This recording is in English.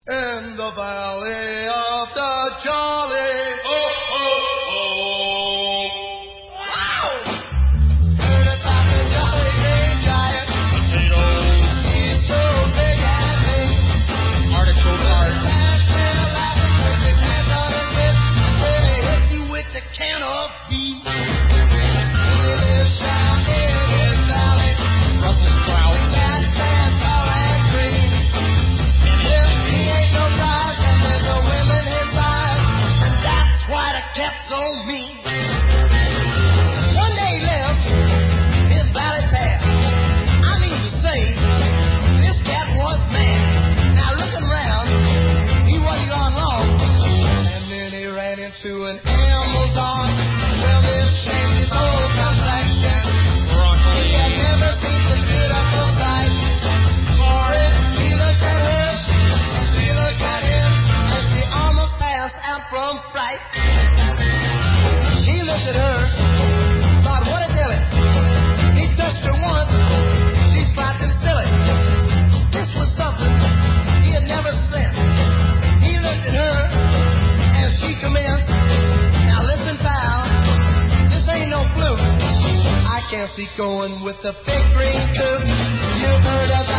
In the valley of the jolly. Oh, oh, oh. Wow! Heard about the jolly green giant. Potatoes. He's so big and big. Artichoke heart. With his hands on his hips. When he hits you with the can of beef. He lives down in his valley. Brussels sprout. Fat, fat, tall and green. He ain't no prize, and there's no women his size, and that's why the cat's so mean. One day he left his valley path. I mean to say, this cat was mad. Now looking round, he wasn't gone long, and then he ran into an Amazon. Well, this changed his whole complexion. He had never seen the beautiful sight. For it, he looked at her. She looked at him as she almost passed out from fright. He looked at her, thought, what a dilly. He touched her once, she slapped him silly. This was something he had never seen. He looked at her as she commenced. Now listen, pal, this ain't no fluke. I can't see going with the big green coot. You've heard of